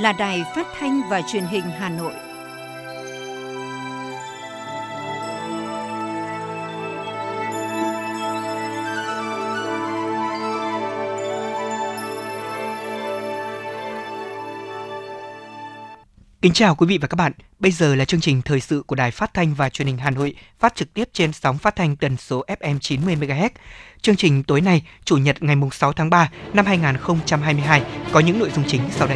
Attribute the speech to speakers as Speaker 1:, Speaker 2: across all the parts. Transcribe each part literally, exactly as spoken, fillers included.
Speaker 1: là Đài Phát thanh và Truyền hình Hà Nội.
Speaker 2: Kính chào quý vị và các bạn. Bây giờ là chương trình thời sự của Đài Phát thanh và Truyền hình Hà Nội, phát trực tiếp trên sóng phát thanh tần số ép em chín mươi mê ga héc. Chương trình tối nay, Chủ nhật ngày sáu tháng ba năm hai nghìn không trăm hai mươi hai có những nội dung chính sau đây.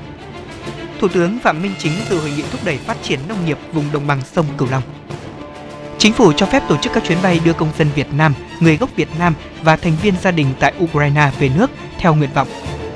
Speaker 2: Thủ tướng Phạm Minh Chính dự hội nghị thúc đẩy phát triển nông nghiệp vùng đồng bằng sông Cửu Long. Chính phủ cho phép tổ chức các chuyến bay đưa công dân Việt Nam, người gốc Việt Nam và thành viên gia đình tại Ukraine về nước theo nguyện vọng.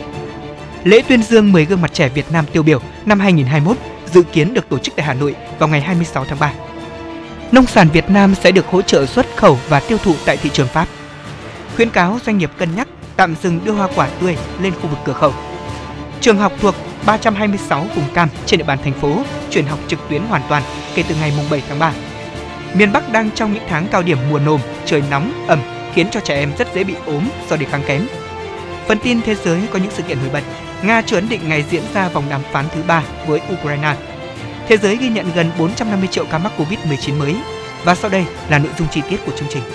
Speaker 2: Lễ tuyên dương mười gương mặt trẻ Việt Nam tiêu biểu năm hai nghìn không trăm hai mươi mốt dự kiến được tổ chức tại Hà Nội vào ngày hai mươi sáu tháng ba. Nông sản Việt Nam sẽ được hỗ trợ xuất khẩu và tiêu thụ tại thị trường Pháp. Khuyến cáo doanh nghiệp cân nhắc tạm dừng đưa hoa quả tươi lên khu vực cửa khẩu. Trường học thuộc ba trăm hai mươi sáu vùng cam trên địa bàn thành phố chuyển học trực tuyến hoàn toàn kể từ ngày bảy tháng ba. Miền Bắc đang trong những tháng cao điểm mùa nồm, trời nóng, ẩm khiến cho trẻ em rất dễ bị ốm do đề kháng kém. Phần tin thế giới có những sự kiện nổi bật. Nga chưa ấn định ngày diễn ra vòng đàm phán thứ ba với Ukraine. Thế giới ghi nhận gần bốn trăm năm mươi triệu ca mắc covid mười chín mới. Và sau đây là nội dung chi tiết của chương trình.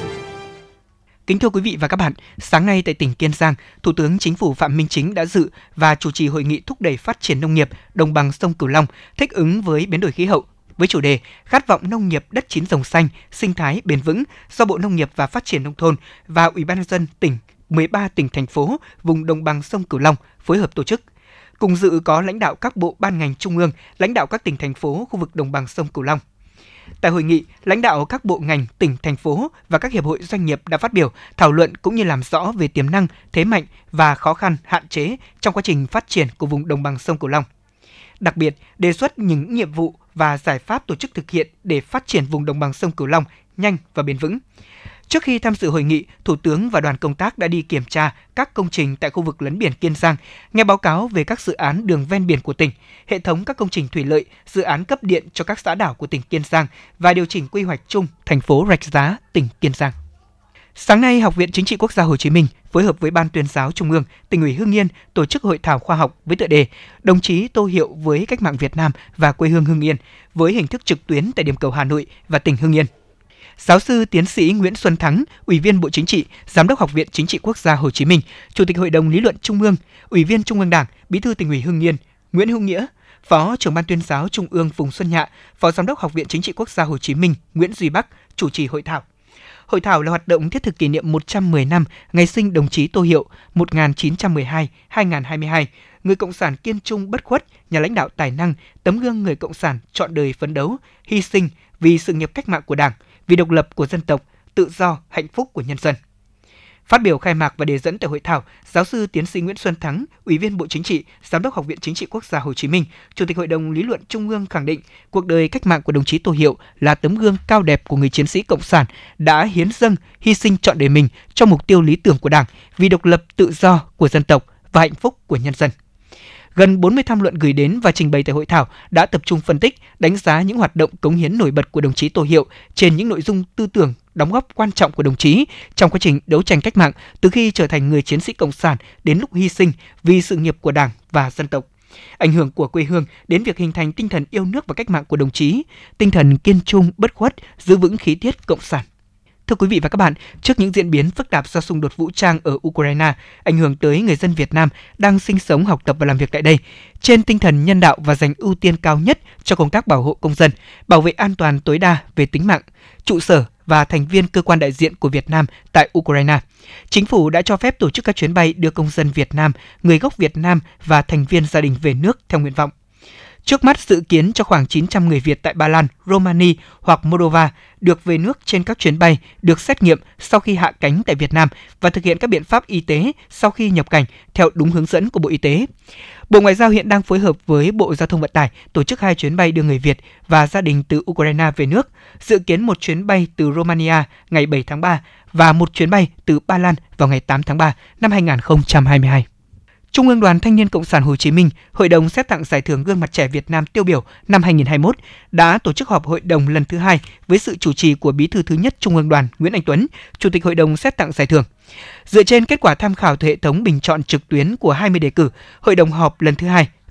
Speaker 2: Kính thưa quý vị và các bạn, sáng nay tại tỉnh Kiên Giang, Thủ tướng Chính phủ Phạm Minh Chính đã dự và chủ trì hội nghị thúc đẩy phát triển nông nghiệp đồng bằng sông Cửu Long thích ứng với biến đổi khí hậu với chủ đề Khát vọng nông nghiệp đất chín rồng xanh, sinh thái bền vững do Bộ Nông nghiệp và Phát triển nông thôn và Ủy ban nhân dân tỉnh mười ba tỉnh thành phố vùng đồng bằng sông Cửu Long phối hợp tổ chức. Cùng dự có lãnh đạo các bộ ban ngành trung ương, lãnh đạo các tỉnh thành phố khu vực đồng bằng sông Cửu Long. Tại hội nghị, lãnh đạo các bộ ngành, tỉnh, thành phố và các hiệp hội doanh nghiệp đã phát biểu, thảo luận cũng như làm rõ về tiềm năng, thế mạnh và khó khăn, hạn chế trong quá trình phát triển của vùng đồng bằng sông Cửu Long. Đặc biệt, đề xuất những nhiệm vụ và giải pháp tổ chức thực hiện để phát triển vùng đồng bằng sông Cửu Long nhanh và bền vững. Trước khi tham dự hội nghị, Thủ tướng và đoàn công tác đã đi kiểm tra các công trình tại khu vực lấn biển Kiên Giang, nghe báo cáo về các dự án đường ven biển của tỉnh, hệ thống các công trình thủy lợi, dự án cấp điện cho các xã đảo của tỉnh Kiên Giang và điều chỉnh quy hoạch chung thành phố Rạch Giá, tỉnh Kiên Giang. Sáng nay, Học viện Chính trị Quốc gia Hồ Chí Minh phối hợp với Ban Tuyên giáo Trung ương, Tỉnh ủy Hưng Yên tổ chức hội thảo khoa học với tựa đề Đồng chí tô hiệu với cách mạng Việt Nam và quê hương Hưng Yên với hình thức trực tuyến tại điểm cầu Hà Nội và tỉnh Hưng Yên. Giáo sư tiến sĩ Nguyễn Xuân Thắng, Ủy viên Bộ Chính trị, Giám đốc Học viện Chính trị Quốc gia Hồ Chí Minh, Chủ tịch Hội đồng Lý luận Trung ương, Ủy viên Trung ương Đảng, Bí thư Tỉnh ủy Hưng Yên, Nguyễn Hữu Nghĩa, Phó trưởng Ban Tuyên giáo Trung ương Phùng Xuân Nhạ, Phó Giám đốc Học viện Chính trị Quốc gia Hồ Chí Minh Nguyễn Duy Bắc chủ trì hội thảo. Hội thảo là hoạt động thiết thực kỷ niệm một trăm mười năm ngày sinh đồng chí Tô Hiệu một nghìn chín trăm mười hai đến hai nghìn không trăm hai mươi hai, người cộng sản kiên trung bất khuất, nhà lãnh đạo tài năng, tấm gương người cộng sản trọn đời phấn đấu, hy sinh vì sự nghiệp cách mạng của Đảng, vì độc lập của dân tộc, tự do, hạnh phúc của nhân dân. Phát biểu khai mạc và đề dẫn tại hội thảo, giáo sư tiến sĩ Nguyễn Xuân Thắng, Ủy viên Bộ Chính trị, Giám đốc Học viện Chính trị Quốc gia Hồ Chí Minh, Chủ tịch Hội đồng Lý luận Trung ương khẳng định cuộc đời cách mạng của đồng chí Tô Hiệu là tấm gương cao đẹp của người chiến sĩ cộng sản đã hiến dâng, hy sinh trọn đời mình cho mục tiêu lý tưởng của Đảng, vì độc lập tự do của dân tộc và hạnh phúc của nhân dân. Gần bốn mươi tham luận gửi đến và trình bày tại hội thảo đã tập trung phân tích, đánh giá những hoạt động cống hiến nổi bật của đồng chí Tô Hiệu trên những nội dung tư tưởng, đóng góp quan trọng của đồng chí trong quá trình đấu tranh cách mạng từ khi trở thành người chiến sĩ cộng sản đến lúc hy sinh vì sự nghiệp của Đảng và dân tộc. Ảnh hưởng của quê hương đến việc hình thành tinh thần yêu nước và cách mạng của đồng chí, tinh thần kiên trung, bất khuất, giữ vững khí tiết cộng sản. Thưa quý vị và các bạn, trước những diễn biến phức tạp do xung đột vũ trang ở Ukraine ảnh hưởng tới người dân Việt Nam đang sinh sống, học tập và làm việc tại đây, trên tinh thần nhân đạo và dành ưu tiên cao nhất cho công tác bảo hộ công dân, bảo vệ an toàn tối đa về tính mạng, trụ sở và thành viên cơ quan đại diện của Việt Nam tại Ukraine, Chính phủ đã cho phép tổ chức các chuyến bay đưa công dân Việt Nam, người gốc Việt Nam và thành viên gia đình về nước theo nguyện vọng. Trước mắt dự kiến cho khoảng chín trăm người Việt tại Ba Lan, Romania hoặc Moldova được về nước trên các chuyến bay được xét nghiệm sau khi hạ cánh tại Việt Nam và thực hiện các biện pháp y tế sau khi nhập cảnh theo đúng hướng dẫn của Bộ Y tế. Bộ Ngoại giao hiện đang phối hợp với Bộ Giao thông Vận tải tổ chức hai chuyến bay đưa người Việt và gia đình từ Ukraine về nước, dự kiến một chuyến bay từ Romania ngày bảy tháng ba và một chuyến bay từ Ba Lan vào ngày tám tháng ba năm hai nghìn không trăm hai mươi hai. Trung ương Đoàn Thanh niên Cộng sản Hồ Chí Minh, Hội đồng xét tặng giải thưởng gương mặt trẻ Việt Nam tiêu biểu năm hai nghìn không trăm hai mươi mốt đã tổ chức họp hội đồng lần thứ hai với sự chủ trì của Bí thư thứ nhất Trung ương Đoàn Nguyễn Anh Tuấn, Chủ tịch Hội đồng xét tặng giải thưởng. Dựa trên kết quả tham khảo từ hệ thống bình chọn trực tuyến của hai mươi đề cử, Hội đồng họp lần thứ hai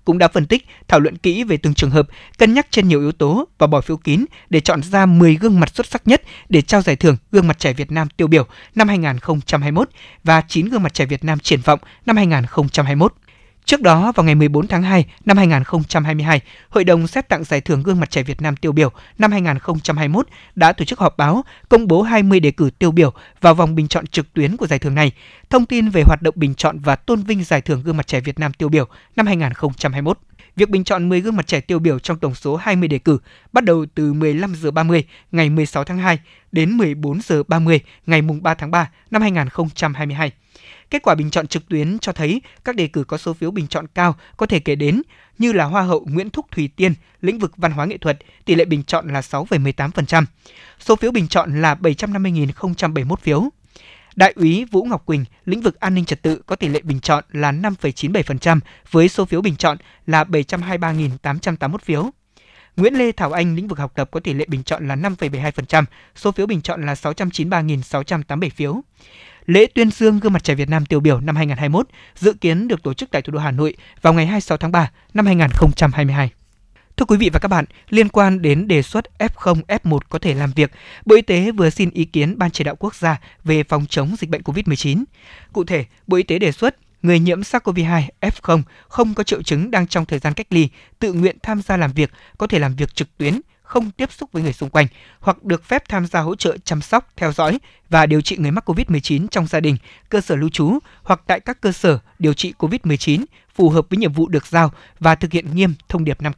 Speaker 2: cũng đã phân tích, thảo luận kỹ về từng trường hợp, cân nhắc trên nhiều yếu tố và bỏ phiếu kín để chọn ra mười gương mặt xuất sắc nhất để trao giải thưởng Gương mặt trẻ Việt Nam tiêu biểu năm hai không hai mốt và chín gương mặt trẻ Việt Nam triển vọng năm hai không hai mốt. Trước đó, vào ngày mười bốn tháng hai năm hai không hai hai, Hội đồng xét tặng giải thưởng Gương mặt trẻ Việt Nam tiêu biểu năm hai không hai mốt đã tổ chức họp báo công bố hai mươi đề cử tiêu biểu vào vòng bình chọn trực tuyến của giải thưởng này. Thông tin về hoạt động bình chọn và tôn vinh giải thưởng Gương mặt trẻ Việt Nam tiêu biểu năm hai không hai mốt. Việc bình chọn mười gương mặt trẻ tiêu biểu trong tổng số hai mươi đề cử bắt đầu từ mười lăm giờ ba mươi ngày mười sáu tháng hai đến mười bốn giờ ba mươi ngày ba tháng ba năm hai không hai hai. Kết quả bình chọn trực tuyến cho thấy các đề cử có số phiếu bình chọn cao có thể kể đến như là Hoa hậu Nguyễn Thúc Thùy Tiên, lĩnh vực văn hóa nghệ thuật, tỷ lệ bình chọn là sáu phẩy mười tám phần trăm. Số phiếu bình chọn là bảy trăm năm mươi nghìn không trăm bảy mươi mốt phiếu. Đại úy Vũ Ngọc Quỳnh, lĩnh vực an ninh trật tự có tỷ lệ bình chọn là năm phẩy chín mươi bảy phần trăm với số phiếu bình chọn là bảy trăm hai mươi ba nghìn tám trăm tám mươi mốt phiếu. Nguyễn Lê Thảo Anh, lĩnh vực học tập có tỷ lệ bình chọn là năm phẩy bảy mươi hai phần trăm, số phiếu bình chọn là sáu trăm chín mươi ba nghìn sáu trăm tám mươi bảy phiếu. Lễ tuyên dương Gương mặt trẻ Việt Nam tiêu biểu năm hai không hai mốt dự kiến được tổ chức tại thủ đô Hà Nội vào ngày hai mươi sáu tháng ba năm hai không hai hai. Thưa quý vị và các bạn, liên quan đến đề xuất ép không, ép một có thể làm việc, Bộ Y tế vừa xin ý kiến Ban Chỉ đạo Quốc gia về phòng chống dịch bệnh covid mười chín. Cụ thể, Bộ Y tế đề xuất người nhiễm SARS-xê o vê hai ép không không có triệu chứng đang trong thời gian cách ly, tự nguyện tham gia làm việc, có thể làm việc trực tuyến, không tiếp xúc với người xung quanh, hoặc được phép tham gia hỗ trợ chăm sóc, theo dõi và điều trị người mắc covid mười chín trong gia đình, cơ sở lưu trú hoặc tại các cơ sở điều trị covid mười chín phù hợp với nhiệm vụ được giao và thực hiện nghiêm thông điệp năm K.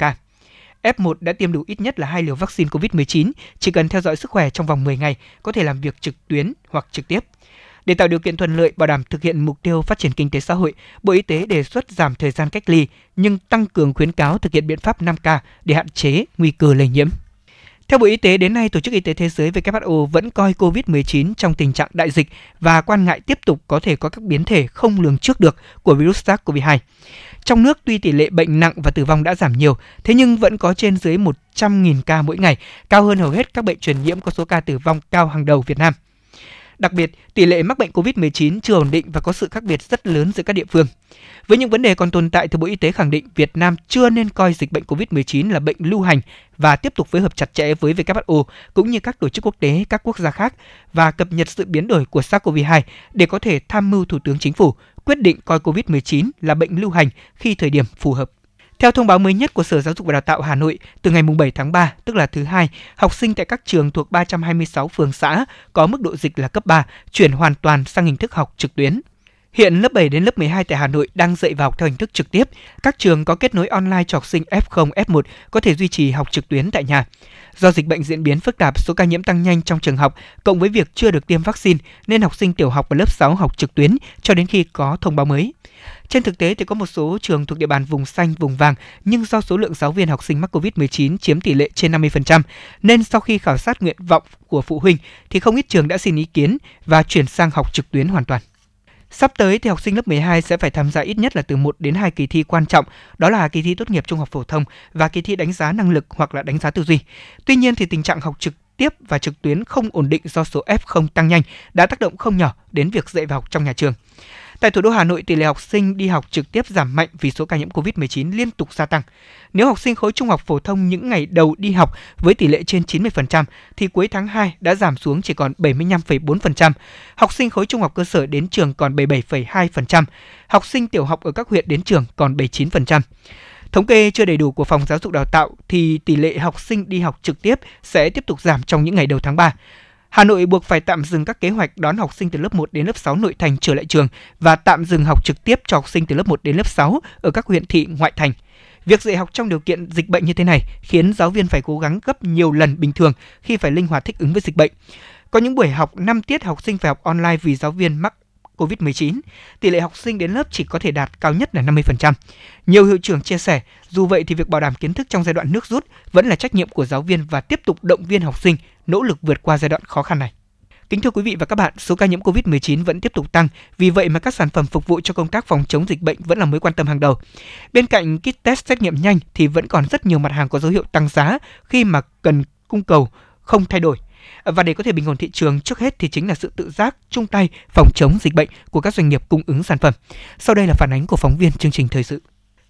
Speaker 2: ép một đã tiêm đủ ít nhất là hai liều vaccine covid mười chín, chỉ cần theo dõi sức khỏe trong vòng mười ngày, có thể làm việc trực tuyến hoặc trực tiếp. Để tạo điều kiện thuận lợi bảo đảm thực hiện mục tiêu phát triển kinh tế xã hội, Bộ Y tế đề xuất giảm thời gian cách ly nhưng tăng cường khuyến cáo thực hiện biện pháp năm K để hạn chế nguy cơ lây nhiễm. Theo Bộ Y tế, đến nay, Tổ chức Y tế Thế giới W H O vẫn coi covid mười chín trong tình trạng đại dịch và quan ngại tiếp tục có thể có các biến thể không lường trước được của virus SARS-xê o vê hai. Trong nước, tuy tỷ lệ bệnh nặng và tử vong đã giảm nhiều, thế nhưng vẫn có trên dưới một trăm nghìn ca mỗi ngày, cao hơn hầu hết các bệnh truyền nhiễm có số ca tử vong cao hàng đầu Việt Nam. Đặc biệt, tỷ lệ mắc bệnh covid mười chín chưa ổn định và có sự khác biệt rất lớn giữa các địa phương. Với những vấn đề còn tồn tại, thì Bộ Y tế khẳng định Việt Nam chưa nên coi dịch bệnh covid mười chín là bệnh lưu hành và tiếp tục phối hợp chặt chẽ với W H O cũng như các tổ chức quốc tế, các quốc gia khác và cập nhật sự biến đổi của SARS-xê o vê hai để có thể tham mưu Thủ tướng Chính phủ quyết định coi covid mười chín là bệnh lưu hành khi thời điểm phù hợp. Theo thông báo mới nhất của Sở Giáo dục và Đào tạo Hà Nội, từ ngày bảy tháng ba, tức là thứ Hai, học sinh tại các trường thuộc ba trăm hai mươi sáu phường xã có mức độ dịch là cấp ba chuyển hoàn toàn sang hình thức học trực tuyến. Hiện lớp bảy đến lớp mười hai tại Hà Nội đang dạy và học theo hình thức trực tiếp. Các trường có kết nối online cho học sinh ép không, ép một có thể duy trì học trực tuyến tại nhà. Do dịch bệnh diễn biến phức tạp, số ca nhiễm tăng nhanh trong trường học, cộng với việc chưa được tiêm vaccine, nên học sinh tiểu học và lớp sáu học trực tuyến cho đến khi có thông báo mới. Trên thực tế thì có một số trường thuộc địa bàn vùng xanh, vùng vàng, nhưng do số lượng giáo viên học sinh mắc covid mười chín chiếm tỷ lệ trên năm mươi phần trăm, nên sau khi khảo sát nguyện vọng của phụ huynh thì không ít trường đã xin ý kiến và chuyển sang học trực tuyến hoàn toàn. Sắp tới thì học sinh lớp mười hai sẽ phải tham gia ít nhất là từ một đến hai kỳ thi quan trọng, đó là kỳ thi tốt nghiệp trung học phổ thông và kỳ thi đánh giá năng lực hoặc là đánh giá tư duy. Tuy nhiên thì tình trạng học trực tiếp và trực tuyến không ổn định do số ép không tăng nhanh đã tác động không nhỏ đến việc dạy và học trong nhà trường. Tại thủ đô Hà Nội, tỷ lệ học sinh đi học trực tiếp giảm mạnh vì số ca nhiễm covid mười chín liên tục gia tăng. Nếu học sinh khối trung học phổ thông những ngày đầu đi học với tỷ lệ trên chín mươi phần trăm thì cuối tháng hai đã giảm xuống chỉ còn bảy mươi lăm phẩy bốn phần trăm. Học sinh khối trung học cơ sở đến trường còn bảy mươi bảy phẩy hai phần trăm. Học sinh tiểu học ở các huyện đến trường còn bảy mươi chín phần trăm. Thống kê chưa đầy đủ của Phòng Giáo dục Đào tạo thì tỷ lệ học sinh đi học trực tiếp sẽ tiếp tục giảm trong những ngày đầu tháng ba. Hà Nội buộc phải tạm dừng các kế hoạch đón học sinh từ lớp một đến lớp sáu nội thành trở lại trường và tạm dừng học trực tiếp cho học sinh từ lớp một đến lớp sáu ở các huyện thị ngoại thành. Việc dạy học trong điều kiện dịch bệnh như thế này khiến giáo viên phải cố gắng gấp nhiều lần bình thường khi phải linh hoạt thích ứng với dịch bệnh. Có những buổi học năm tiết học sinh phải học online vì giáo viên mắc covid mười chín. Tỷ lệ học sinh đến lớp chỉ có thể đạt cao nhất là năm mươi phần trăm. Nhiều hiệu trưởng chia sẻ, dù vậy thì việc bảo đảm kiến thức trong giai đoạn nước rút vẫn là trách nhiệm của giáo viên và tiếp tục động viên học sinh nỗ lực vượt qua giai đoạn khó khăn này. Kính thưa quý vị và các bạn, số ca nhiễm covid mười chín vẫn tiếp tục tăng, vì vậy mà các sản phẩm phục vụ cho công tác phòng chống dịch bệnh vẫn là mối quan tâm hàng đầu. Bên cạnh kit test xét nghiệm nhanh thì vẫn còn rất nhiều mặt hàng có dấu hiệu tăng giá khi mà cần cung cầu không thay đổi. Và để có thể bình ổn thị trường, trước hết thì chính là sự tự giác, chung tay phòng chống dịch bệnh của các doanh nghiệp cung ứng sản phẩm. Sau đây là phản ánh của phóng viên chương trình thời sự.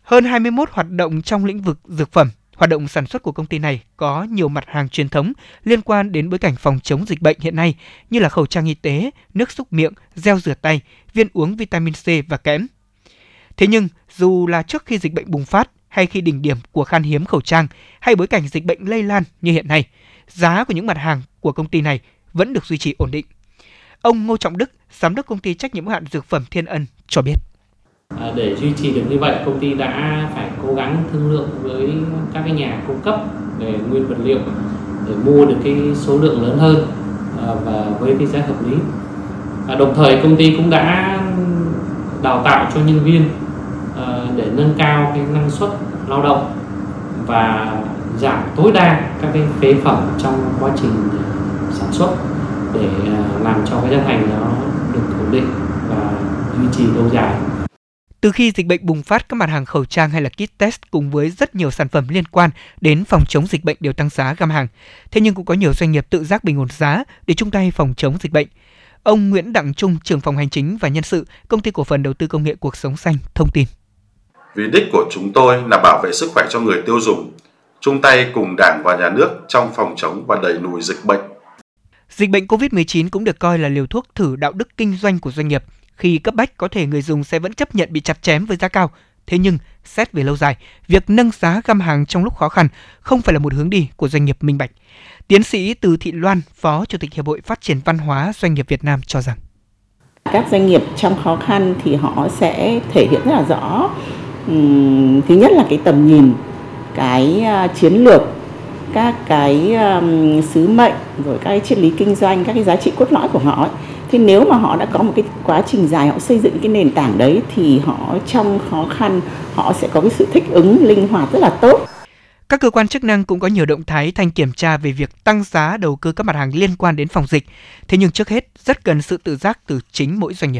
Speaker 2: Hơn hai mươi mốt hoạt động trong lĩnh vực dược phẩm. Hoạt động sản xuất của công ty này có nhiều mặt hàng truyền thống liên quan đến bối cảnh phòng chống dịch bệnh hiện nay như là khẩu trang y tế, nước súc miệng, gel rửa tay, viên uống vitamin C và kẽm. Thế nhưng, dù là trước khi dịch bệnh bùng phát hay khi đỉnh điểm của khan hiếm khẩu trang hay bối cảnh dịch bệnh lây lan như hiện nay, giá của những mặt hàng của công ty này vẫn được duy trì ổn định. Ông Ngô Trọng Đức, giám đốc công ty trách nhiệm hữu hạn dược phẩm Thiên Ân cho biết.
Speaker 3: À, để duy trì được như vậy, công ty đã phải cố gắng thương lượng với các cái nhà cung cấp về nguyên vật liệu để mua được cái số lượng lớn hơn à, và với cái giá hợp lý. À, đồng thời công ty cũng đã đào tạo cho nhân viên à, để nâng cao cái năng suất lao động và giảm tối đa các cái phế phẩm trong quá trình sản xuất để làm cho cái giá thành nó được ổn định và duy trì lâu dài.
Speaker 2: Từ khi dịch bệnh bùng phát, các mặt hàng khẩu trang hay là kit test cùng với rất nhiều sản phẩm liên quan đến phòng chống dịch bệnh đều tăng giá găm hàng. Thế nhưng cũng có nhiều doanh nghiệp tự giác bình ổn giá để chung tay phòng chống dịch bệnh. Ông Nguyễn Đặng Trung, trưởng phòng hành chính và nhân sự, công ty cổ phần đầu tư công nghệ Cuộc Sống Xanh thông tin.
Speaker 4: Vì đích của chúng tôi là bảo vệ sức khỏe cho người tiêu dùng, chung tay cùng Đảng và Nhà nước trong phòng chống và đẩy lùi dịch bệnh.
Speaker 2: Dịch bệnh cô vít mười chín cũng được coi là liều thuốc thử đạo đức kinh doanh của doanh nghiệp. Khi cấp bách có thể người dùng sẽ vẫn chấp nhận bị chặt chém với giá cao. Thế nhưng, xét về lâu dài, việc nâng giá găm hàng trong lúc khó khăn không phải là một hướng đi của doanh nghiệp minh bạch. Tiến sĩ Từ Thị Loan, Phó Chủ tịch Hiệp hội Phát triển Văn hóa Doanh nghiệp Việt Nam cho rằng
Speaker 5: các doanh nghiệp trong khó khăn thì họ sẽ thể hiện rất là rõ. Uhm, thứ nhất là cái tầm nhìn, cái uh, chiến lược, các cái um, sứ mệnh, rồi các cái triết lý kinh doanh, các cái giá trị cốt lõi của họ ấy. Thì nếu mà họ đã có một cái quá trình dài họ xây dựng cái nền tảng đấy thì họ trong khó khăn họ sẽ có cái sự thích ứng linh hoạt rất là tốt.
Speaker 2: Các cơ quan chức năng cũng có nhiều động thái thanh kiểm tra về việc tăng giá đầu cơ các mặt hàng liên quan đến phòng dịch. Thế nhưng trước hết rất cần sự tự giác từ chính mỗi doanh nghiệp.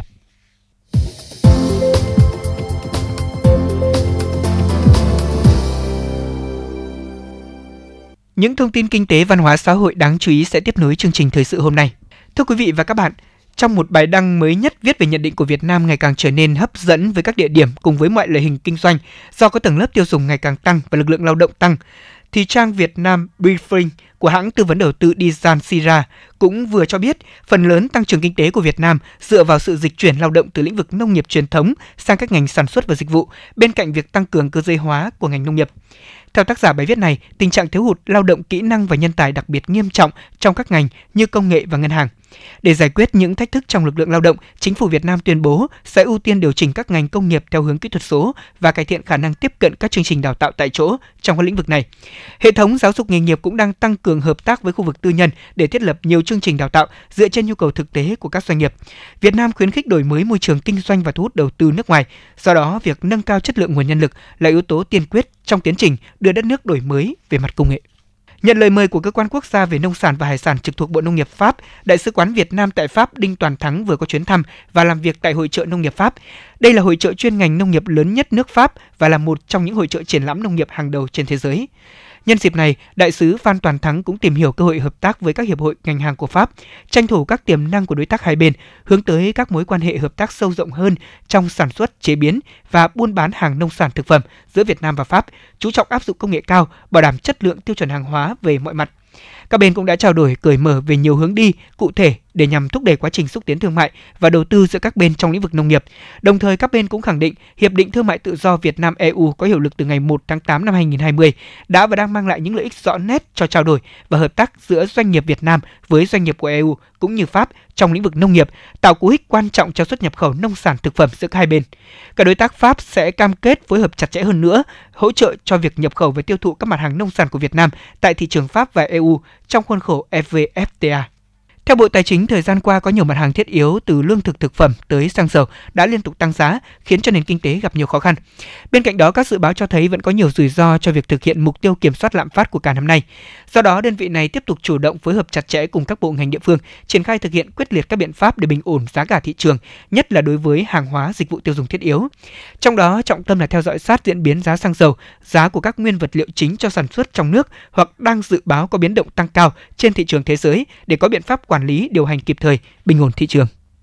Speaker 2: Những thông tin kinh tế, văn hóa, xã hội đáng chú ý sẽ tiếp nối chương trình thời sự hôm nay. Thưa quý vị và các bạn, trong một bài đăng mới nhất viết về nhận định của Việt Nam ngày càng trở nên hấp dẫn với các địa điểm cùng với mọi loại hình kinh doanh do có tầng lớp tiêu dùng ngày càng tăng và lực lượng lao động tăng, thì trang Việt Nam Briefing của hãng tư vấn đầu tư Dizan Sira cũng vừa cho biết phần lớn tăng trưởng kinh tế của Việt Nam dựa vào sự dịch chuyển lao động từ lĩnh vực nông nghiệp truyền thống sang các ngành sản xuất và dịch vụ, bên cạnh việc tăng cường cơ giới hóa của ngành nông nghiệp. Theo tác giả bài viết này, tình trạng thiếu hụt lao động kỹ năng và nhân tài đặc biệt nghiêm trọng trong các ngành như công nghệ và ngân hàng. Để giải quyết những thách thức trong lực lượng lao động, Chính phủ Việt Nam tuyên bố sẽ ưu tiên điều chỉnh các ngành công nghiệp theo hướng kỹ thuật số và cải thiện khả năng tiếp cận các chương trình đào tạo tại chỗ trong các lĩnh vực này. Hệ thống giáo dục nghề nghiệp cũng đang tăng cường hợp tác với khu vực tư nhân để thiết lập nhiều chương trình đào tạo dựa trên nhu cầu thực tế của các doanh nghiệp. Việt Nam khuyến khích đổi mới môi trường kinh doanh và thu hút đầu tư nước ngoài. Do đó, việc nâng cao chất lượng nguồn nhân lực là yếu tố tiên quyết trong tiến trình đưa đất nước đổi mới về mặt công nghệ. Nhận lời mời của Cơ quan Quốc gia về Nông sản và Hải sản trực thuộc Bộ Nông nghiệp Pháp, Đại sứ quán Việt Nam tại Pháp Đinh Toàn Thắng vừa có chuyến thăm và làm việc tại Hội chợ Nông nghiệp Pháp. Đây là hội chợ chuyên ngành nông nghiệp lớn nhất nước Pháp và là một trong những hội chợ triển lãm nông nghiệp hàng đầu trên thế giới. Nhân dịp này, Đại sứ Phan Toàn Thắng cũng tìm hiểu cơ hội hợp tác với các hiệp hội ngành hàng của Pháp, tranh thủ các tiềm năng của đối tác hai bên, hướng tới các mối quan hệ hợp tác sâu rộng hơn trong sản xuất, chế biến và buôn bán hàng nông sản thực phẩm giữa Việt Nam và Pháp, chú trọng áp dụng công nghệ cao, bảo đảm chất lượng tiêu chuẩn hàng hóa về mọi mặt. Các bên cũng đã trao đổi cởi mở về nhiều hướng đi cụ thể để nhằm thúc đẩy quá trình xúc tiến thương mại và đầu tư giữa các bên trong lĩnh vực nông nghiệp. Đồng thời, các bên cũng khẳng định Hiệp định Thương mại Tự do Việt Nam-e u có hiệu lực từ ngày một tháng tám năm hai nghìn không trăm hai mươi đã và đang mang lại những lợi ích rõ nét cho trao đổi và hợp tác giữa doanh nghiệp Việt Nam với doanh nghiệp của e u cũng như Pháp trong lĩnh vực nông nghiệp, tạo cú hích quan trọng cho xuất nhập khẩu nông sản thực phẩm giữa hai bên. Các đối tác Pháp sẽ cam kết phối hợp chặt chẽ hơn nữa, hỗ trợ cho việc nhập khẩu và tiêu thụ các mặt hàng nông sản của Việt Nam tại thị trường Pháp và e u trong khuôn khổ e vê ép tê a. Theo Bộ Tài chính, thời gian qua có nhiều mặt hàng thiết yếu từ lương thực thực phẩm tới xăng dầu đã liên tục tăng giá, khiến cho nền kinh tế gặp nhiều khó khăn. Bên cạnh đó, các dự báo cho thấy vẫn có nhiều rủi ro cho việc thực hiện mục tiêu kiểm soát lạm phát của cả năm nay. Do đó, đơn vị này tiếp tục chủ động phối hợp chặt chẽ cùng các bộ ngành địa phương, triển khai thực hiện quyết liệt các biện pháp để bình ổn giá cả thị trường, nhất là đối với hàng hóa dịch vụ tiêu dùng thiết yếu. Trong đó, trọng tâm là theo dõi sát diễn biến giá xăng dầu, giá của các nguyên vật liệu chính cho sản xuất trong nước hoặc đang dự báo có biến động tăng cao trên thị trường thế giới để có biện pháp quản lý điều hành kịp thời, bình ổn thị trường.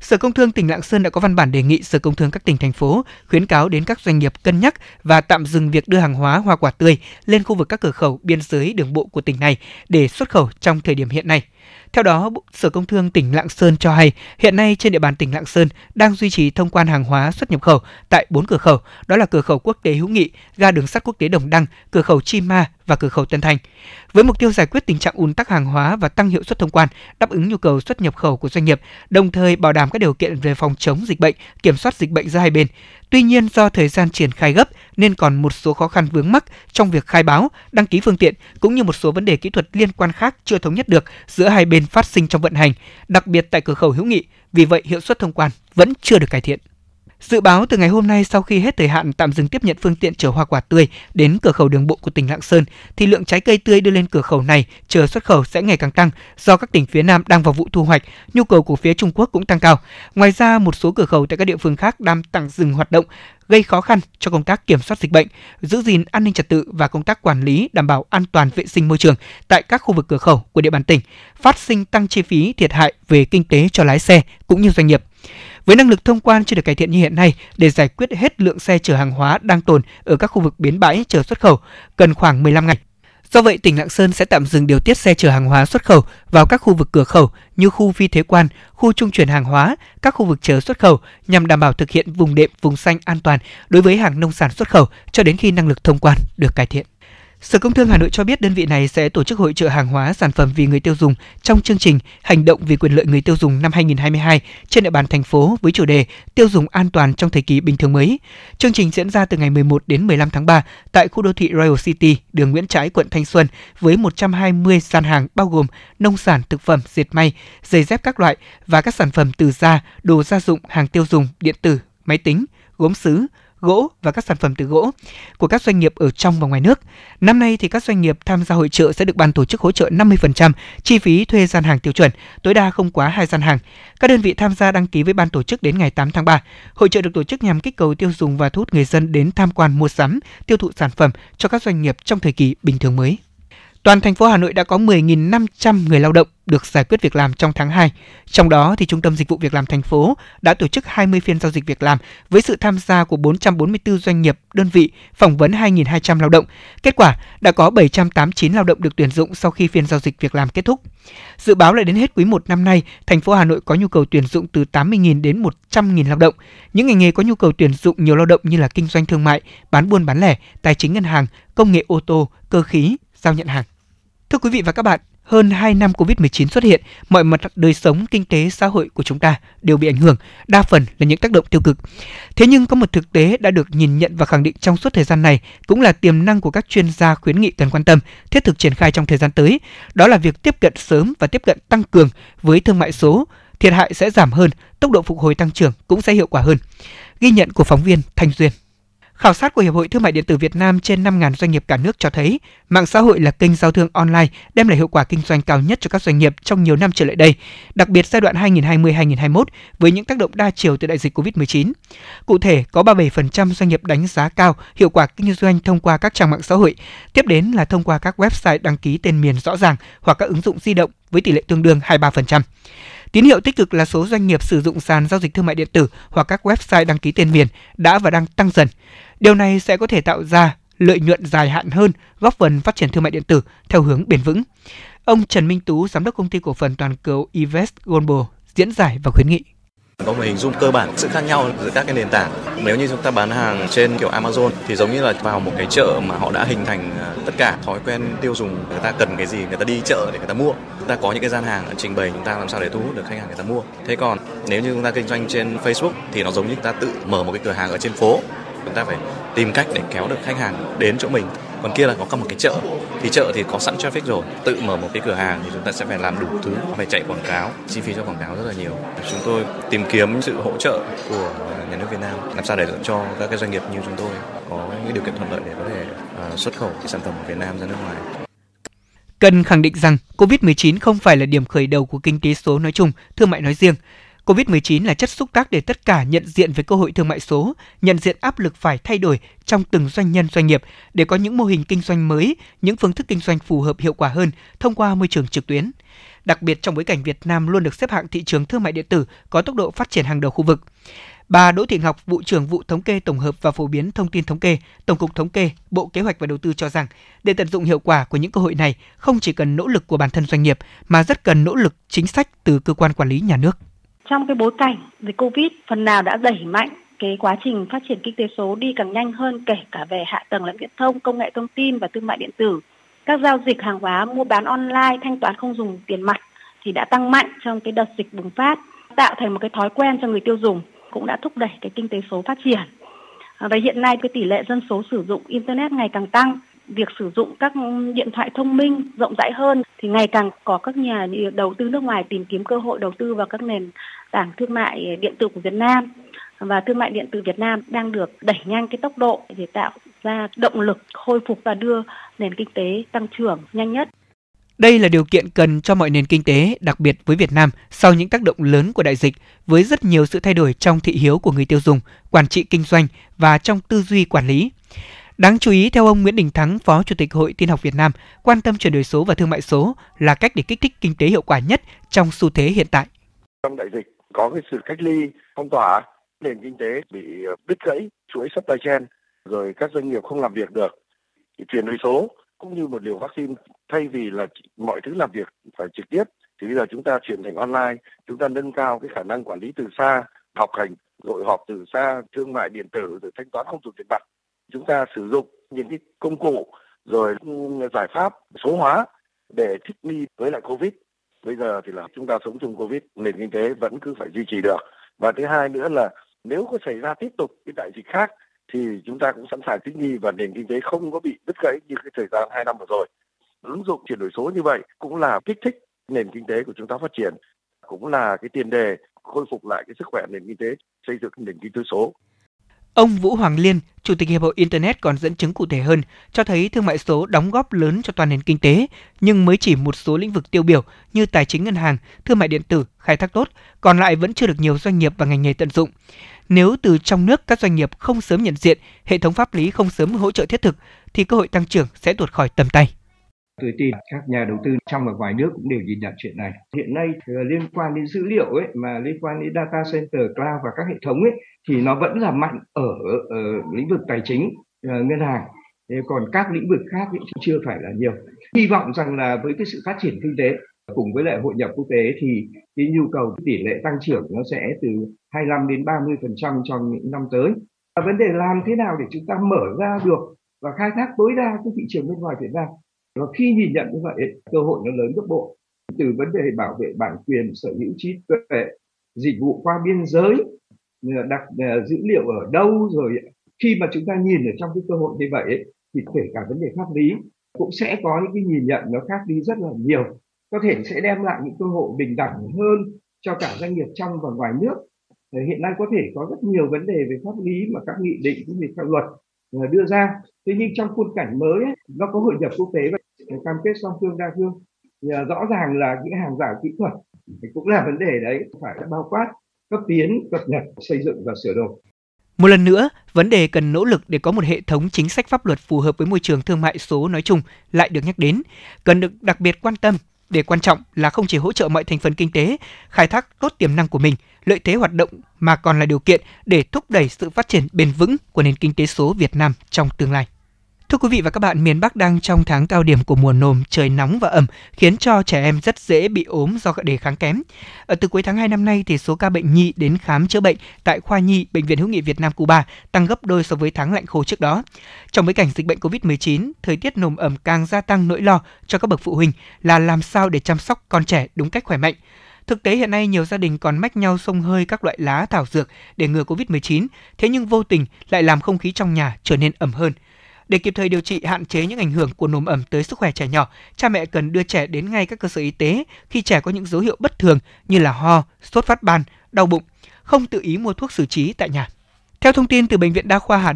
Speaker 2: Sở Công Thương tỉnh Lạng Sơn đã có văn bản đề nghị Sở Công Thương các tỉnh, thành phố khuyến cáo đến các doanh nghiệp cân nhắc và tạm dừng việc đưa hàng hóa hoa quả tươi lên khu vực các cửa khẩu biên giới đường bộ của tỉnh này để xuất khẩu trong thời điểm hiện nay. Theo đó, Sở Công Thương tỉnh Lạng Sơn cho hay hiện nay trên địa bàn tỉnh Lạng Sơn đang duy trì thông quan hàng hóa xuất nhập khẩu tại bốn cửa khẩu, đó là cửa khẩu quốc tế Hữu Nghị, ga đường sắt quốc tế Đồng Đăng, cửa khẩu Chi Ma và cửa khẩu Tân Thanh. Với mục tiêu giải quyết tình trạng ùn tắc hàng hóa và tăng hiệu suất thông quan, đáp ứng nhu cầu xuất nhập khẩu của doanh nghiệp, đồng thời bảo đảm các điều kiện về phòng chống dịch bệnh, kiểm soát dịch bệnh giữa hai bên. Tuy nhiên, do thời gian triển khai gấp nên còn một số khó khăn vướng mắc trong việc khai báo, đăng ký phương tiện cũng như một số vấn đề kỹ thuật liên quan khác chưa thống nhất được giữa hai bên phát sinh trong vận hành, đặc biệt tại cửa khẩu Hữu Nghị. Vì vậy, hiệu suất thông quan vẫn chưa được cải thiện. Dự báo từ ngày hôm nay, sau khi hết thời hạn tạm dừng tiếp nhận phương tiện chở hoa quả tươi đến cửa khẩu đường bộ của tỉnh Lạng Sơn, thì lượng trái cây tươi đưa lên cửa khẩu này chờ xuất khẩu sẽ ngày càng tăng do các tỉnh phía Nam đang vào vụ thu hoạch, nhu cầu của phía Trung Quốc cũng tăng cao. Ngoài ra, một số cửa khẩu tại các địa phương khác đang tạm dừng hoạt động, gây khó khăn cho công tác kiểm soát dịch bệnh, giữ gìn an ninh trật tự và công tác quản lý đảm bảo an toàn vệ sinh môi trường tại các khu vực cửa khẩu của địa bàn tỉnh, phát sinh tăng chi phí thiệt hại về kinh tế cho lái xe cũng như doanh nghiệp. Với năng lực thông quan chưa được cải thiện như hiện nay, để giải quyết hết lượng xe chở hàng hóa đang tồn ở các khu vực bến bãi chở xuất khẩu cần khoảng mười lăm ngày. Do vậy, tỉnh Lạng Sơn sẽ tạm dừng điều tiết xe chở hàng hóa xuất khẩu vào các khu vực cửa khẩu như khu phi thuế quan, khu trung chuyển hàng hóa, các khu vực chở xuất khẩu nhằm đảm bảo thực hiện vùng đệm, vùng xanh an toàn đối với hàng nông sản xuất khẩu cho đến khi năng lực thông quan được cải thiện. Sở Công Thương Hà Nội cho biết đơn vị này sẽ tổ chức hội chợ hàng hóa sản phẩm vì người tiêu dùng trong chương trình Hành động vì quyền lợi người tiêu dùng năm hai không hai hai trên địa bàn thành phố với chủ đề Tiêu dùng an toàn trong thời kỳ bình thường mới. Chương trình diễn ra từ ngày mười một đến mười lăm tháng ba tại khu đô thị Royal City, đường Nguyễn Trãi, quận Thanh Xuân với một trăm hai mươi gian hàng bao gồm nông sản, thực phẩm, dệt may, giày dép các loại và các sản phẩm từ da, đồ gia dụng, hàng tiêu dùng, điện tử, máy tính, gốm sứ, gỗ và các sản phẩm từ gỗ của các doanh nghiệp ở trong và ngoài nước. Năm nay thì các doanh nghiệp tham gia hội chợ sẽ được ban tổ chức hỗ trợ năm mươi phần trăm chi phí thuê gian hàng tiêu chuẩn, tối đa không quá hai gian hàng. Các đơn vị tham gia đăng ký với ban tổ chức đến ngày tám tháng ba. Hội chợ được tổ chức nhằm kích cầu tiêu dùng và thu hút người dân đến tham quan, mua sắm, tiêu thụ sản phẩm cho các doanh nghiệp trong thời kỳ bình thường mới. Toàn thành phố Hà Nội đã có mười nghìn năm trăm người lao động được giải quyết việc làm trong tháng hai. Trong đó thì Trung tâm Dịch vụ Việc làm thành phố đã tổ chức hai mươi phiên giao dịch việc làm với sự tham gia của bốn trăm bốn mươi tư doanh nghiệp, đơn vị, phỏng vấn hai nghìn hai trăm lao động. Kết quả đã có bảy trăm tám mươi chín lao động được tuyển dụng sau khi phiên giao dịch việc làm kết thúc. Dự báo là đến hết quý một năm nay, thành phố Hà Nội có nhu cầu tuyển dụng từ tám mươi nghìn đến một trăm nghìn lao động. Những ngành nghề có nhu cầu tuyển dụng nhiều lao động như là kinh doanh thương mại, bán buôn bán lẻ, tài chính ngân hàng, công nghệ ô tô, cơ khí, giao nhận hàng. Thưa quý vị và các bạn, hơn hai năm covid mười chín xuất hiện, mọi mặt đời sống, kinh tế, xã hội của chúng ta đều bị ảnh hưởng, đa phần là những tác động tiêu cực. Thế nhưng có một thực tế đã được nhìn nhận và khẳng định trong suốt thời gian này, cũng là tiềm năng của các chuyên gia khuyến nghị cần quan tâm, thiết thực triển khai trong thời gian tới. Đó là việc tiếp cận sớm và tiếp cận tăng cường với thương mại số, thiệt hại sẽ giảm hơn, tốc độ phục hồi tăng trưởng cũng sẽ hiệu quả hơn. Ghi nhận của phóng viên Thanh Duyên. Khảo sát của Hiệp hội Thương mại Điện tử Việt Nam trên năm nghìn doanh nghiệp cả nước cho thấy, mạng xã hội là kênh giao thương online đem lại hiệu quả kinh doanh cao nhất cho các doanh nghiệp trong nhiều năm trở lại đây, đặc biệt giai đoạn hai nghìn không trăm hai mươi đến hai nghìn không trăm hai mươi mốt với những tác động đa chiều từ đại dịch covid mười chín. Cụ thể, có ba mươi bảy phần trăm doanh nghiệp đánh giá cao hiệu quả kinh doanh thông qua các trang mạng xã hội, tiếp đến là thông qua các website đăng ký tên miền rõ ràng hoặc các ứng dụng di động với tỷ lệ tương đương hai mươi ba phần trăm. Tín hiệu tích cực là số doanh nghiệp sử dụng sàn giao dịch thương mại điện tử hoặc các website đăng ký tên miền đã và đang tăng dần. Điều này sẽ có thể tạo ra lợi nhuận dài hạn hơn, góp phần phát triển thương mại điện tử theo hướng bền vững. Ông Trần Minh Tú, giám đốc công ty cổ phần toàn cầu Invest Global, diễn giải và khuyến nghị.
Speaker 6: Có một hình dung cơ bản sự khác nhau giữa các cái nền tảng. Nếu như chúng ta bán hàng trên kiểu Amazon thì giống như là vào một cái chợ mà họ đã hình thành tất cả thói quen tiêu dùng, người ta cần cái gì người ta đi chợ để người ta mua. Chúng ta có những cái gian hàng trình bày, chúng ta làm sao để thu hút được khách hàng người ta mua. Thế còn nếu như chúng ta kinh doanh trên Facebook thì nó giống như chúng ta tự mở một cái cửa hàng ở trên phố. Chúng ta phải tìm cách để kéo được khách hàng đến chỗ mình. Còn kia là có cả một cái chợ, thì chợ thì có sẵn traffic rồi, tự mở một cái cửa hàng thì chúng ta sẽ phải làm đủ thứ, phải chạy quảng cáo, chi phí cho quảng cáo rất là nhiều. Chúng tôi tìm kiếm sự hỗ trợ của nhà nước Việt Nam làm sao để cho các cái doanh nghiệp như chúng tôi có những điều kiện thuận lợi để có thể uh, xuất khẩu cái sản phẩm của Việt Nam ra nước ngoài.
Speaker 2: Cần khẳng định rằng covid mười chín không phải là điểm khởi đầu của kinh tế số nói chung, thương mại nói riêng. covid mười chín là chất xúc tác để tất cả nhận diện về cơ hội thương mại số, nhận diện áp lực phải thay đổi trong từng doanh nhân doanh nghiệp để có những mô hình kinh doanh mới, những phương thức kinh doanh phù hợp hiệu quả hơn thông qua môi trường trực tuyến. đặc biệt trong bối cảnh Việt Nam luôn được xếp hạng thị trường thương mại điện tử có tốc độ phát triển hàng đầu khu vực. Bà Đỗ Thị Ngọc, vụ trưởng vụ thống kê tổng hợp và phổ biến thông tin thống kê, Tổng cục Thống kê, Bộ Kế hoạch và Đầu tư cho rằng, để tận dụng hiệu quả của những cơ hội này, không chỉ cần nỗ lực của bản thân doanh nghiệp mà rất cần nỗ lực chính sách từ cơ quan quản lý nhà nước.
Speaker 7: Trong cái bối cảnh dịch Covid phần nào đã đẩy mạnh cái quá trình phát triển kinh tế số đi càng nhanh hơn, kể cả về hạ tầng lẫn viễn thông, công nghệ thông tin và thương mại điện tử. Các giao dịch hàng hóa mua bán online, thanh toán không dùng tiền mặt thì đã tăng mạnh trong cái đợt dịch bùng phát, tạo thành một cái thói quen cho người tiêu dùng, cũng đã thúc đẩy cái kinh tế số phát triển. Và hiện nay cái tỷ lệ dân số sử dụng internet ngày càng tăng, việc sử dụng các điện thoại thông minh rộng rãi hơn thì ngày càng có các nhà đầu tư nước ngoài tìm kiếm cơ hội đầu tư vào các nền tảng thương mại điện tử của Việt Nam. Và thương mại điện tử Việt Nam đang được đẩy nhanh cái tốc độ để tạo ra động lực khôi phục và đưa nền kinh tế tăng trưởng nhanh nhất.
Speaker 2: Đây là điều kiện cần cho mọi nền kinh tế, đặc biệt với Việt Nam sau những tác động lớn của đại dịch, với rất nhiều sự thay đổi trong thị hiếu của người tiêu dùng, quản trị kinh doanh và trong tư duy quản lý. Đáng chú ý, theo ông Nguyễn Đình Thắng, Phó Chủ tịch Hội Tin học Việt Nam, quan tâm chuyển đổi số và thương mại số là cách để kích thích kinh tế hiệu quả nhất trong xu thế hiện tại.
Speaker 8: Trong đại dịch có cái sự cách ly, phong tỏa, nền kinh tế bị đứt gãy, chuỗi supply chain, rồi các doanh nghiệp không làm việc được. Thì chuyển đổi số cũng như một liều vaccine, thay vì là mọi thứ làm việc phải trực tiếp thì bây giờ chúng ta chuyển thành online, chúng ta nâng cao cái khả năng quản lý từ xa, học hành, hội họp từ xa, thương mại điện tử, rồi thanh toán không dùng tiền mặt. Chúng ta sử dụng những cái công cụ rồi giải pháp số hóa để thích nghi với lại Covid. Bây giờ thì là chúng ta sống chung Covid, nền kinh tế vẫn cứ phải duy trì được. Và thứ hai nữa là nếu có xảy ra tiếp tục cái đại dịch khác thì chúng ta cũng sẵn sàng thích nghi và nền kinh tế không có bị đứt gãy như cái thời gian hai năm vừa rồi. Ứng dụng chuyển đổi số như vậy cũng là kích thích nền kinh tế của chúng ta phát triển, cũng là cái tiền đề khôi phục lại cái sức khỏe nền kinh tế, xây dựng nền kinh tế số.
Speaker 2: Ông Vũ Hoàng Liên, Chủ tịch Hiệp hội Internet còn dẫn chứng cụ thể hơn, cho thấy thương mại số đóng góp lớn cho toàn nền kinh tế, nhưng mới chỉ một số lĩnh vực tiêu biểu như tài chính ngân hàng, thương mại điện tử khai thác tốt, còn lại vẫn chưa được nhiều doanh nghiệp và ngành nghề tận dụng. Nếu từ trong nước các doanh nghiệp không sớm nhận diện, hệ thống pháp lý không sớm hỗ trợ thiết thực, thì cơ hội tăng trưởng sẽ tuột khỏi tầm tay.
Speaker 9: Tôi tin các nhà đầu tư trong và ngoài nước cũng đều nhìn nhận chuyện này. Hiện nay liên quan đến dữ liệu ấy, mà liên quan đến data center, cloud và các hệ thống ấy, thì nó vẫn là mạnh ở, ở lĩnh vực tài chính, ngân hàng. Còn các lĩnh vực khác thì chưa phải là nhiều. Hy vọng rằng là với cái sự phát triển kinh tế cùng với lại hội nhập quốc tế thì cái nhu cầu tỷ lệ tăng trưởng nó sẽ từ hai mươi lăm đến ba mươi phần trăm trong những năm tới. Và vấn đề làm thế nào để chúng ta mở ra được và khai thác tối đa cái thị trường bên ngoài Việt Nam. Và khi nhìn nhận như vậy, cơ hội nó lớn gấp bội. Từ vấn đề bảo vệ bản quyền, sở hữu trí tuệ, dịch vụ qua biên giới, đặt dữ liệu ở đâu, rồi khi mà chúng ta nhìn ở trong cái cơ hội như vậy thì kể cả vấn đề pháp lý cũng sẽ có những cái nhìn nhận nó khác đi rất là nhiều. Có thể sẽ đem lại những cơ hội bình đẳng hơn cho cả doanh nghiệp trong và ngoài nước. Hiện nay có thể có rất nhiều vấn đề về pháp lý mà các nghị định cũng như theo luật đưa ra. Thế nhưng trong khuôn cảnh mới ấy, nó có hội nhập quốc tế và cam kết song phương đa phương. Rõ ràng là những hàng rào kỹ thuật cũng là vấn đề đấy, phải bao quát, cấp tiến, cập nhật, xây dựng và sửa đổi.
Speaker 2: Một lần nữa, vấn đề cần nỗ lực để có một hệ thống chính sách pháp luật phù hợp với môi trường thương mại số nói chung lại được nhắc đến, cần được đặc biệt quan tâm. Để quan trọng là không chỉ hỗ trợ mọi thành phần kinh tế khai thác tốt tiềm năng của mình, lợi thế hoạt động mà còn là điều kiện để thúc đẩy sự phát triển bền vững của nền kinh tế số Việt Nam trong tương lai. Thưa quý vị và các bạn, miền Bắc đang trong tháng cao điểm của mùa nồm, trời nóng và ẩm khiến cho trẻ em rất dễ bị ốm do đề kháng kém. Ở từ cuối tháng hai năm nay thì số ca bệnh nhi đến khám chữa bệnh tại khoa nhi Bệnh viện Hữu nghị Việt Nam Cuba tăng gấp đôi so với tháng lạnh khô trước đó. Trong bối cảnh dịch bệnh covid mười chín, thời tiết nồm ẩm càng gia tăng nỗi lo cho các bậc phụ huynh là làm sao để chăm sóc con trẻ đúng cách khỏe mạnh. Thực tế hiện nay nhiều gia đình còn mách nhau xông hơi các loại lá thảo dược để ngừa covid mười chín, thế nhưng vô tình lại làm không khí trong nhà trở nên ẩm hơn. Để kịp thời điều trị hạn chế những ảnh hưởng của nồm ẩm tới sức khỏe trẻ nhỏ, cha mẹ cần đưa trẻ đến ngay các cơ sở y tế khi trẻ có những dấu hiệu bất thường như là ho, sốt phát ban, đau bụng, không tự ý mua thuốc xử trí tại nhà. Theo thông tin từ Bệnh viện Đa khoa Hà Đông,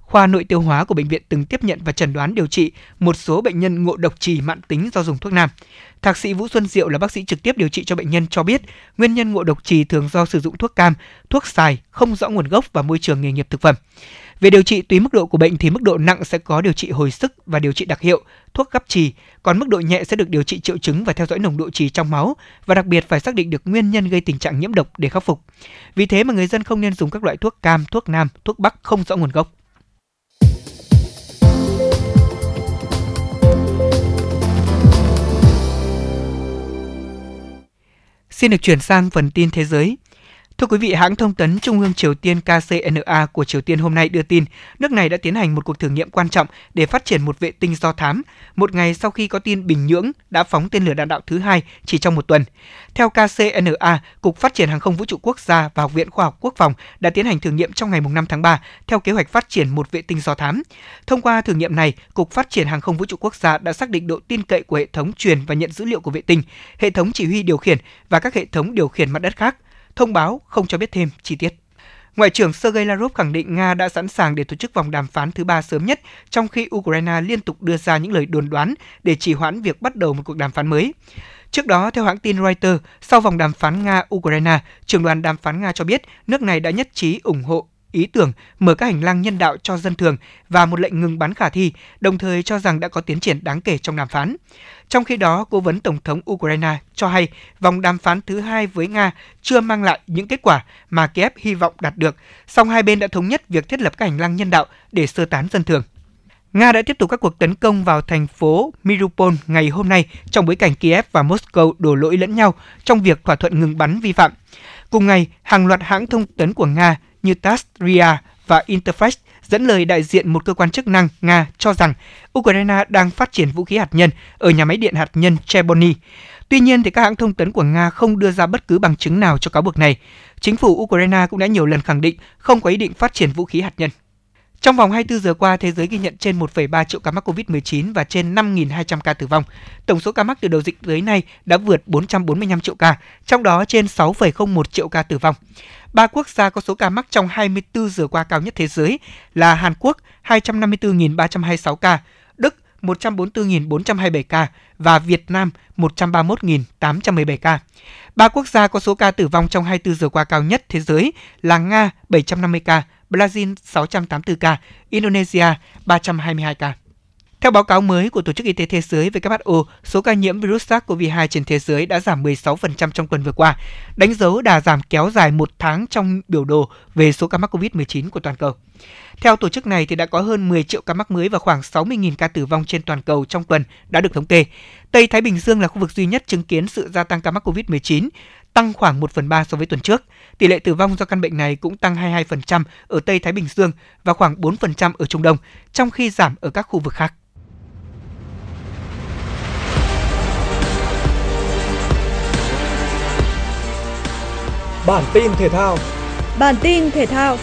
Speaker 2: khoa nội tiêu hóa của bệnh viện từng tiếp nhận và chẩn đoán điều trị một số bệnh nhân ngộ độc trì mãn tính do dùng thuốc nam. Thạc sĩ Vũ Xuân Diệu là bác sĩ trực tiếp điều trị cho bệnh nhân cho biết, nguyên nhân ngộ độc trì thường do sử dụng thuốc cam, thuốc xài không rõ nguồn gốc và môi trường nghề nghiệp thực phẩm. Về điều trị tùy mức độ của bệnh thì mức độ nặng sẽ có điều trị hồi sức và điều trị đặc hiệu, thuốc gắp trì, còn mức độ nhẹ sẽ được điều trị triệu chứng và theo dõi nồng độ trì trong máu và đặc biệt phải xác định được nguyên nhân gây tình trạng nhiễm độc để khắc phục. Vì thế mà người dân không nên dùng các loại thuốc cam, thuốc nam, thuốc bắc không rõ nguồn gốc. Xin được chuyển sang phần tin thế giới. Thưa quý vị, hãng thông tấn Trung ương Triều Tiên K C N A của Triều Tiên hôm nay đưa tin, nước này đã tiến hành một cuộc thử nghiệm quan trọng để phát triển một vệ tinh do thám, một ngày sau khi có tin Bình Nhưỡng đã phóng tên lửa đạn đạo thứ hai chỉ trong một tuần. Theo K C N A, Cục Phát triển Hàng không Vũ trụ Quốc gia và Học viện Khoa học Quốc phòng đã tiến hành thử nghiệm trong ngày năm tháng ba theo kế hoạch phát triển một vệ tinh do thám. Thông qua thử nghiệm này, Cục Phát triển Hàng không Vũ trụ Quốc gia đã xác định độ tin cậy của hệ thống truyền và nhận dữ liệu của vệ tinh, hệ thống chỉ huy điều khiển và các hệ thống điều khiển mặt đất khác. Thông báo không cho biết thêm chi tiết. Ngoại trưởng Sergei Lavrov khẳng định Nga đã sẵn sàng để tổ chức vòng đàm phán thứ ba sớm nhất, trong khi Ukraine liên tục đưa ra những lời đồn đoán để trì hoãn việc bắt đầu một cuộc đàm phán mới. Trước đó, theo hãng tin Reuters, sau vòng đàm phán Nga-Ukraine, trưởng đoàn đàm phán Nga cho biết nước này đã nhất trí ủng hộ ý tưởng mở các hành lang nhân đạo cho dân thường và một lệnh ngừng bắn khả thi, đồng thời cho rằng đã có tiến triển đáng kể trong đàm phán. Trong khi đó, cố vấn Tổng thống Ukraine cho hay vòng đàm phán thứ hai với Nga chưa mang lại những kết quả mà Kiev hy vọng đạt được, song hai bên đã thống nhất việc thiết lập các hành lang nhân đạo để sơ tán dân thường. Nga đã tiếp tục các cuộc tấn công vào thành phố Mariupol ngày hôm nay trong bối cảnh Kiev và Moscow đổ lỗi lẫn nhau trong việc thỏa thuận ngừng bắn vi phạm. Cùng ngày, hàng loạt hãng thông tấn của Nga như TASS, R I A và Interfax dẫn lời đại diện một cơ quan chức năng Nga cho rằng Ukraine đang phát triển vũ khí hạt nhân ở nhà máy điện hạt nhân Chernobyl. Tuy nhiên, thì các hãng thông tấn của Nga không đưa ra bất cứ bằng chứng nào cho cáo buộc này. Chính phủ Ukraine cũng đã nhiều lần khẳng định không có ý định phát triển vũ khí hạt nhân. Trong vòng hai mươi tư giờ qua, thế giới ghi nhận trên một phẩy ba triệu ca mắc covid mười chín và trên năm nghìn hai trăm ca tử vong. Tổng số ca mắc từ đầu dịch tới nay đã vượt bốn trăm bốn mươi lăm triệu ca, trong đó trên sáu phẩy không một triệu ca tử vong. Ba quốc gia có số ca mắc trong hai mươi tư giờ qua cao nhất thế giới là Hàn Quốc hai trăm năm mươi tư nghìn ba trăm hai mươi sáu ca, Đức một trăm bốn mươi tư nghìn bốn trăm hai mươi bảy ca và Việt Nam một trăm ba mươi mốt nghìn tám trăm mười bảy ca. Ba quốc gia có số ca tử vong trong hai mươi tư giờ qua cao nhất thế giới là Nga bảy trăm năm mươi ca, Brazil sáu trăm tám mươi tư ca, Indonesia ba trăm hai mươi hai ca. Theo báo cáo mới của Tổ chức Y tế Thế giới W H O, số ca nhiễm virus SARS-xê o vê hai trên thế giới đã giảm mười sáu phần trăm trong tuần vừa qua, đánh dấu đà giảm kéo dài một tháng trong biểu đồ về số ca mắc covid mười chín của toàn cầu. Theo tổ chức này, thì đã có hơn mười triệu ca mắc mới và khoảng sáu mươi nghìn ca tử vong trên toàn cầu trong tuần đã được thống kê. Tây Thái Bình Dương là khu vực duy nhất chứng kiến sự gia tăng ca mắc covid mười chín, tăng khoảng một phần ba so với tuần trước. Tỷ lệ tử vong do căn bệnh này cũng tăng hai mươi hai phần trăm ở Tây Thái Bình Dương và khoảng bốn phần trăm ở Trung Đông, trong khi giảm ở các khu vực khác.
Speaker 10: Bản tin thể thao.
Speaker 11: Bản tin thể thao.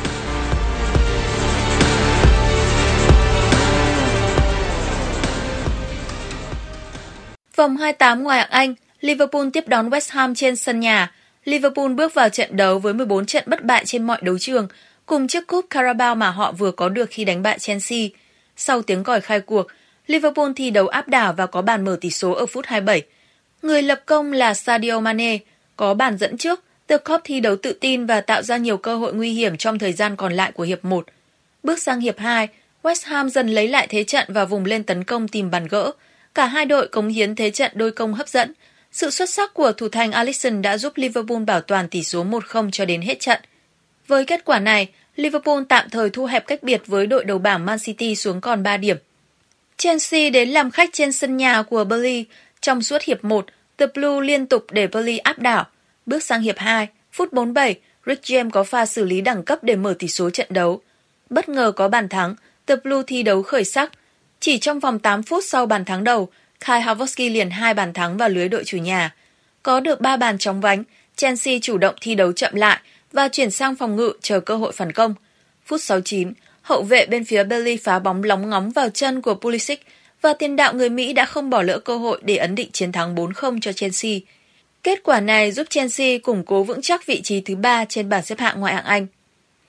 Speaker 11: Vòng hai mươi tám ngoại hạng Anh, Liverpool tiếp đón West Ham trên sân nhà. Liverpool bước vào trận đấu với mười bốn trận bất bại trên mọi đấu trường, cùng chiếc cúp Carabao mà họ vừa có được khi đánh bại Chelsea. Sau tiếng còi khai cuộc, Liverpool thi đấu áp đảo và có bàn mở tỷ số ở phút hai mươi bảy. Người lập công là Sadio Mane, có bàn dẫn trước. The Cop thi đấu tự tin và tạo ra nhiều cơ hội nguy hiểm trong thời gian còn lại của hiệp một. Bước sang hiệp hai, West Ham dần lấy lại thế trận và vùng lên tấn công tìm bàn gỡ. Cả hai đội cống hiến thế trận đôi công hấp dẫn. Sự xuất sắc của thủ thành Alisson đã giúp Liverpool bảo toàn tỷ số một không cho đến hết trận. Với kết quả này, Liverpool tạm thời thu hẹp cách biệt với đội đầu bảng Man City xuống còn ba điểm. Chelsea đến làm khách trên sân nhà của Burnley. Trong suốt hiệp một, The Blue liên tục để Burnley áp đảo. Bước sang hiệp hai, phút bốn mươi bảy, Rick James có pha xử lý đẳng cấp để mở tỷ số trận đấu. Bất ngờ có bàn thắng, The Blue thi đấu khởi sắc. Chỉ trong vòng tám phút sau bàn thắng đầu, Kai Havertz liền hai bàn thắng vào lưới đội chủ nhà. Có được ba bàn chóng vánh, Chelsea chủ động thi đấu chậm lại và chuyển sang phòng ngự chờ cơ hội phản công. Phút sáu mươi chín, hậu vệ bên phía Burnley phá bóng lóng ngóng vào chân của Pulisic và tiền đạo người Mỹ đã không bỏ lỡ cơ hội để ấn định chiến thắng bốn không cho Chelsea. Kết quả này giúp Chelsea củng cố vững chắc vị trí thứ ba trên bảng xếp hạng ngoại hạng Anh.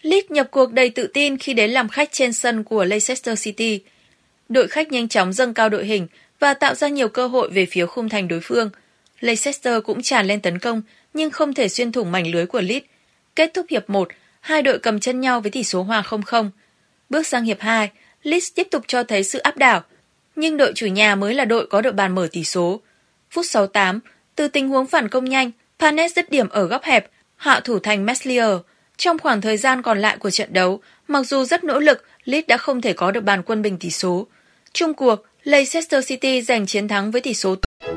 Speaker 11: Leeds nhập cuộc đầy tự tin khi đến làm khách trên sân của Leicester City. Đội khách nhanh chóng dâng cao đội hình và tạo ra nhiều cơ hội về phía khung thành đối phương. Leicester cũng tràn lên tấn công nhưng không thể xuyên thủng mảnh lưới của Leeds. Kết thúc hiệp một, hai đội cầm chân nhau với tỷ số hòa không không. Bước sang hiệp hai, Leeds tiếp tục cho thấy sự áp đảo, nhưng đội chủ nhà mới là đội có được bàn mở tỷ số. Phút sáu mươi tám, từ tình huống phản công nhanh, Panes dứt điểm ở góc hẹp, hạ thủ thành Meslier. Trong khoảng thời gian còn lại của trận đấu, mặc dù rất nỗ lực, Leeds đã không thể có được bàn quân bình tỷ số. Chung cuộc, Leicester City giành chiến thắng với tỷ số.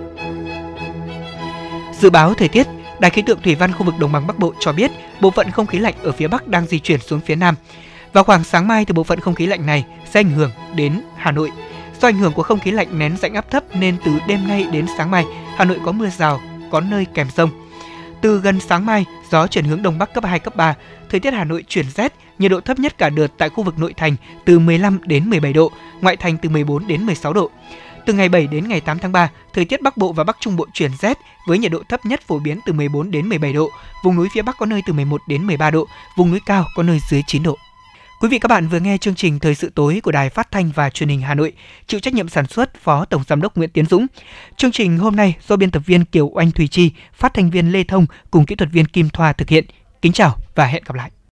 Speaker 2: Dự báo thời tiết, Đài khí tượng thủy văn khu vực Đồng bằng Bắc Bộ cho biết bộ phận không khí lạnh ở phía Bắc đang di chuyển xuống phía Nam. Vào khoảng sáng mai thì bộ phận không khí lạnh này sẽ ảnh hưởng đến Hà Nội. Do ảnh hưởng của không khí lạnh nén rãnh áp thấp nên từ đêm nay đến sáng mai, Hà Nội có mưa rào, có nơi kèm dông. Từ gần sáng mai, gió chuyển hướng Đông Bắc cấp hai, cấp ba, thời tiết Hà Nội chuyển rét, nhiệt độ thấp nhất cả đợt tại khu vực nội thành từ mười lăm đến mười bảy độ, ngoại thành từ mười bốn đến mười sáu độ. Từ ngày bảy đến ngày tám tháng ba, thời tiết Bắc Bộ và Bắc Trung Bộ chuyển rét với nhiệt độ thấp nhất phổ biến từ mười bốn đến mười bảy độ, vùng núi phía Bắc có nơi từ mười một đến mười ba độ, vùng núi cao có nơi dưới chín độ. Quý vị các bạn vừa nghe chương trình Thời sự tối của Đài Phát thanh và Truyền hình Hà Nội, chịu trách nhiệm sản xuất Phó Tổng giám đốc Nguyễn Tiến Dũng. Chương trình hôm nay do biên tập viên Kiều Oanh Thùy Chi, phát thanh viên Lê Thông cùng kỹ thuật viên Kim Thoa thực hiện. Kính chào và hẹn gặp lại.